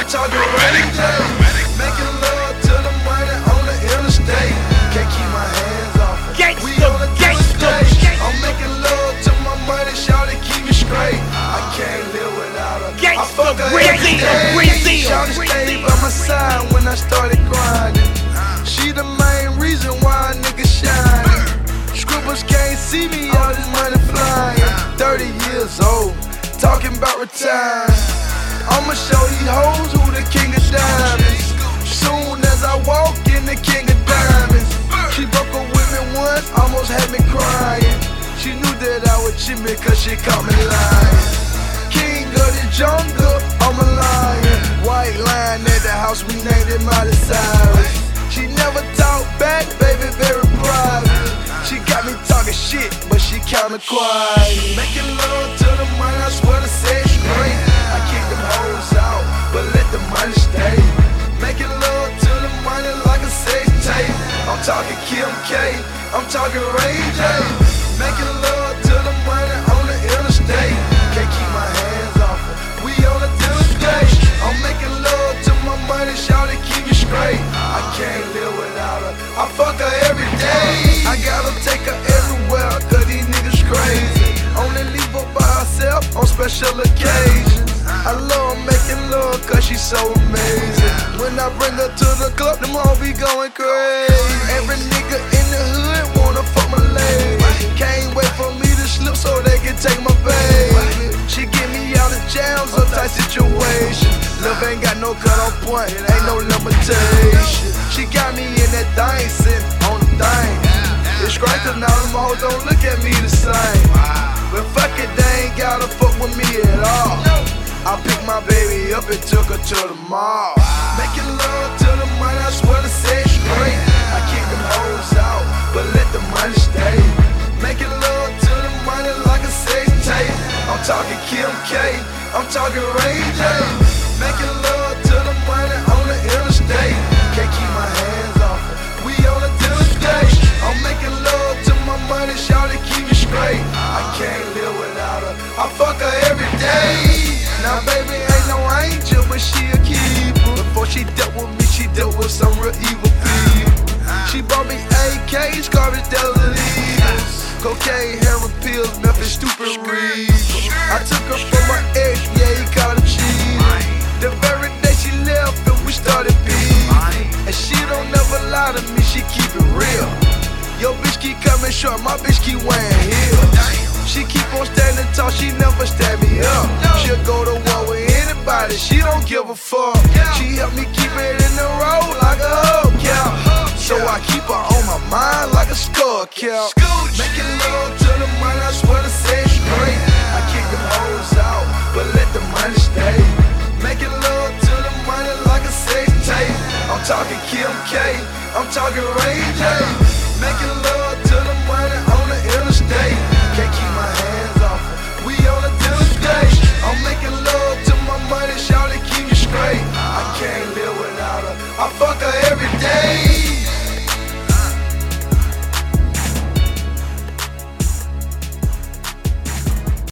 talking Ray J. Making love to the money on the interstate. Can't keep my hands off it. We on the stage. I'm making love to my money, shawty keep me straight. I can't live without her. I fuck her every day. Shawty stayed by my side when I started grinding. She the main reason why a nigga shine. Scribbles can't see me, all this money flying. 30 years old, talking about retiring. I'ma show these hoes who the king of diamonds. Soon as I walk in, the king of diamonds. She broke up with me once, almost had me crying. She knew that I would cheat me cause she caught me lying. King of the jungle, I'm a lion. White lion at the house, we named it Miley Cyrus. She never talked back, baby, very private. She got me talking shit, but she kinda quiet. Making love to the money, I swear to say it's great. I kick them hoes out, but let the money stay. Making love to the money like a sex tape. I'm talking Kim K, I'm talking Ray J. Making love to the money on the interstate. Can't keep my hands off her, we on the interstate. I'm making love to my money, shawty keep me straight. I can't live without her, I fuck her every day. I gotta take her everywhere, cause these niggas crazy. Only leave her by herself on special occasions. I love making love cause she's so amazing. When I bring her to the club, them hoes be going crazy. Every nigga in the hood wanna fuck my lady. Can't wait for me to slip so they can take my baby. She get me out of jams, a tight situation. Love ain't got no cut off point, ain't no limitation. She got me in that thing, sitting on the thing. It's great cause now them hoes don't look at me the same. But fuck it, they ain't gotta fuck with me at all. I picked my baby up and took her to the mall. Making love to the money, I swear to say it's great. I kick them hoes out, but let the money stay. Making love to the money like a sex tape. I'm talking Kim K, I'm talking Ray J. Making love to the money on the interstate. Can't keep my hands off her, we on the interstate. I'm making love to my money, shawty keep me straight. I can't live without her, I fuck her every day. Now baby ain't no angel, but she a keeper. Before she dealt with me, she dealt with some real evil people. She bought me AKs, garbage dealers, cocaine, heroin pills, Memphis stupid reason. I took her from my ex, yeah, he called her cheating. The very day she left and we started beefing. And she don't never lie to me, she keep it real. Yo bitch keep coming short, my bitch keep wearing heels. She keep on standing tall, she never stand me up. She'll go to war with anybody, she don't give a fuck. She helped me keep it in the road like a hubcap. So I keep her on my mind like a skull cap. Making love to the money, I swear to say it's great. I kick them hoes out, but let the money stay. Making love to the money like a sex tape. I'm talking Kim K, I'm talking Ray J. Making love